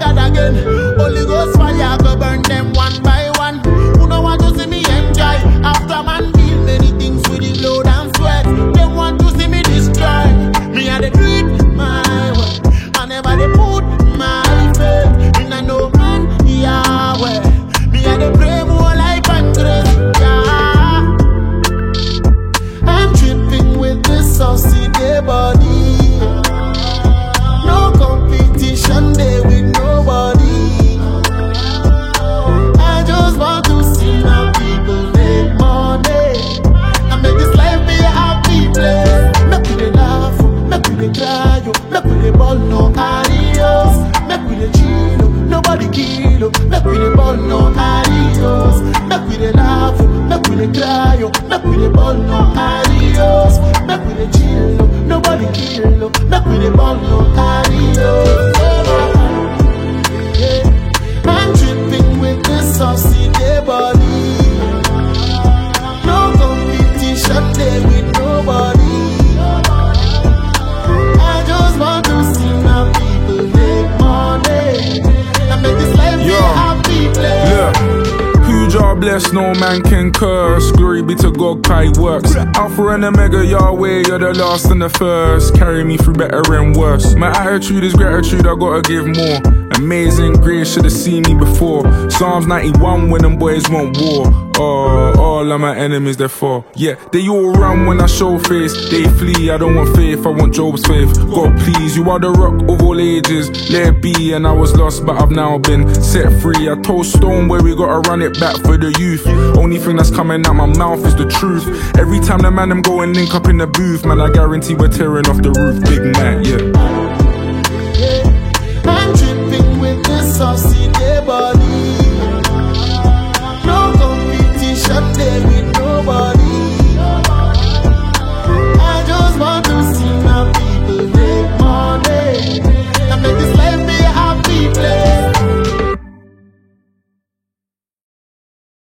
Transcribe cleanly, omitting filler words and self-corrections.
God again. Holy Ghost fire go burn them one by one. Who no want to see me enjoy? After man feel many things with the blood and sweat. They want to see me destroy. Me and they do it my way. I never they put my faith in a no man Yahweh. Me and they pray more like Patrick. Yeah. I'm tripping with this saucy day body. No competition there with nobody. I just want to see my people make money and make this life be a happy place. Make we dey laugh, make we dey cry, make we dey ball no adios. Make we dey chill, nobody kill. Make we dey ball no adios. Make we dey laugh, make we dey cry, make we dey ball no adios. Make we dey chill, nobody kill. Make we dey ball no adios. I'm tripping with this saucy day body. No competition there with nobody. I just want to see my people make money and make this life be a happy place. Look, who jar blessed, no man can curse. Glory be to God, Kai works. Alpha and Omega, Yahweh, you're the last and the first. Carry me through better and worse. My attitude is gratitude, I gotta give more. Amazing grace, should've seen me before. Psalms 91 when them boys want war. All of my enemies they fall. Yeah, they all run when I show face. They flee, I don't want faith, I want Job's faith. God please, you are the rock of all ages. Let it be, and I was lost but I've now been set free. I told Stone where we gotta run it back for the youth. Only thing that's coming out my mouth is the truth. Every time the man them go and link up in the booth, man, I guarantee we're tearing off the roof. Big man, yeah.